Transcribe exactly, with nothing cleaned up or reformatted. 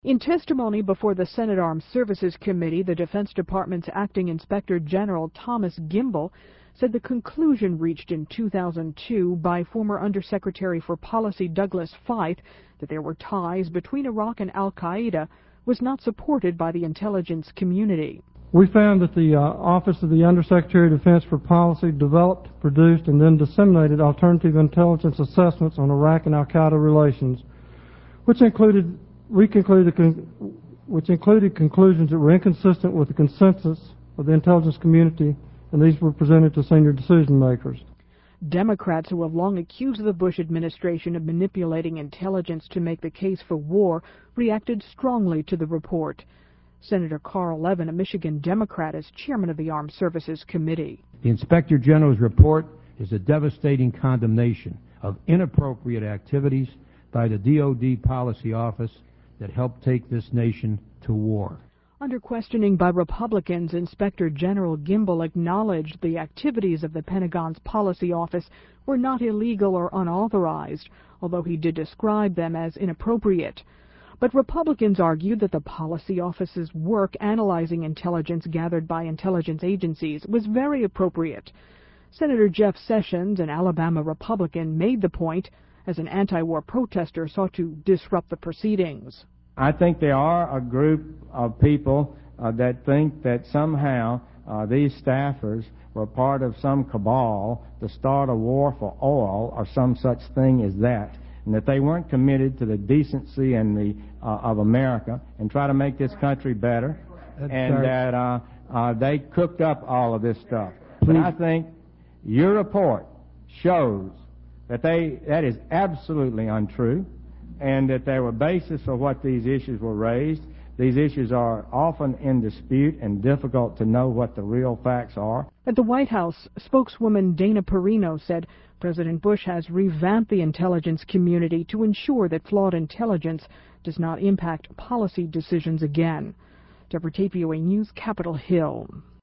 In testimony before the Senate Armed Services Committee, the Defense Department's acting Inspector General Thomas Gimbel said the conclusion reached in two thousand two by former Undersecretary for Policy Douglas Feith that there were ties between Iraq and al-Qaeda was not supported by the intelligence community. We found that the uh, Office of the Undersecretary of Defense for Policy developed, produced, and then disseminated alternative intelligence assessments on Iraq and al-Qaeda relations, which included we concluded which included conclusions that were inconsistent with the consensus of the intelligence community, and these were presented to senior decision makers. Democrats, who have long accused the Bush administration of manipulating intelligence to make the case for war, reacted strongly to the report. Senator Carl Levin, a Michigan Democrat, is chairman of the Armed Services Committee. The Inspector General's report is a devastating condemnation of inappropriate activities by the D O D Policy Office that helped take this nation to war. Under questioning by Republicans, Inspector General Gimbel acknowledged the activities of the Pentagon's Policy Office were not illegal or unauthorized, although he did describe them as inappropriate. But Republicans argued that the Policy Office's work analyzing intelligence gathered by intelligence agencies was very appropriate. Senator Jeff Sessions, an Alabama Republican, made the point as an anti-war protester sought to disrupt the proceedings. I think there are a group of people uh, that think that somehow uh, these staffers were part of some cabal to start a war for oil or some such thing as that, and that they weren't committed to the decency and the uh, of America and try to make this country better, That's and right. that uh, uh, they cooked up all of this stuff. Please. But I think your report shows that they that is absolutely untrue, and that there were basis for what these issues were raised. These issues are often in dispute and difficult to know what the real facts are. At the White House, spokeswoman Dana Perino said President Bush has revamped the intelligence community to ensure that flawed intelligence does not impact policy decisions again. Deborah Tapio, News, Capitol Hill.